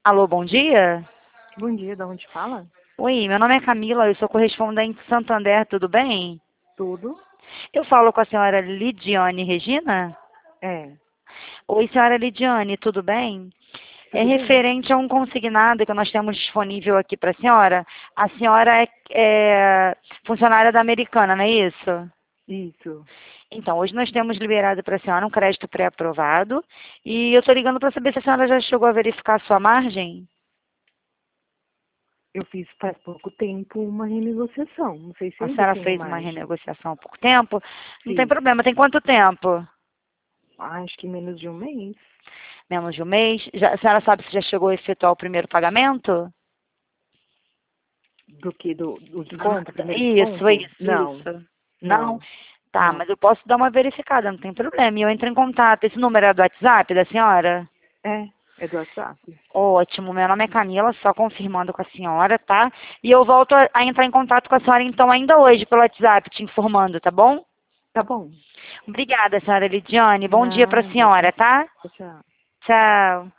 Alô, bom dia? Bom dia, da onde fala? Oi, meu nome é Camila, eu sou correspondente Santander, tudo bem? Tudo? Eu falo com a senhora Lidiane Regina? É, Oi, senhora Lidiane, tudo bem? É tudo bem? referente a um consignado que nós temos disponível aqui para a senhora. A senhora é funcionária da Americana, não é isso? Isso. Então, hoje nós temos liberado para a senhora um crédito pré-aprovado e eu estou ligando para saber se a senhora já chegou a verificar a sua margem. Eu fiz faz pouco tempo uma renegociação. Não sei se eu A ainda senhora tenho fez uma margem. renegociação há pouco tempo. Não tem Fiz. problema. Tem quanto tempo? Acho que menos de um mês. Menos de um mês? A senhora sabe se já chegou a efetuar o primeiro pagamento? Do que? Do desconto? Primeiro Isso, desconto? isso, Não, isso. Não? não, Tá, não. mas eu posso dar uma verificada, não tem problema. E eu entro em contato. Esse número é do WhatsApp da senhora? É do WhatsApp. Ótimo, meu nome é Camila, só confirmando com a senhora, tá? E eu volto a entrar em contato com a senhora então ainda hoje pelo WhatsApp, te informando, tá bom? Tá bom. Obrigada, senhora Lidiane. Bom dia para a Nada. senhora, tá? Tchau. Tchau.